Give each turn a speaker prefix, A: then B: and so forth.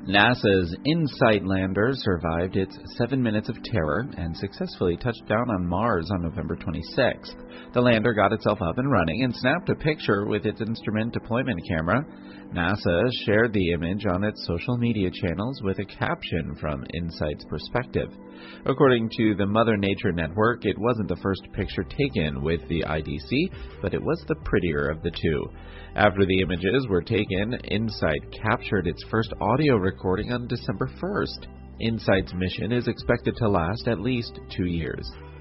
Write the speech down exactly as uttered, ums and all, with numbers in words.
A: NASA's InSight lander survived its seven minutes of terror and successfully touched down on Mars on November twenty-sixth. The lander got itself up and running and snapped a picture with its instrument deployment camera. NASA shared the image on its social media channels with a caption from InSight's perspective. According to the Mother Nature Network, it wasn't the first picture taken with the I D C, but it was the prettier of the two. After the images were taken, InSight captured its first audio recording on December first. InSight's mission is expected to last at least two years.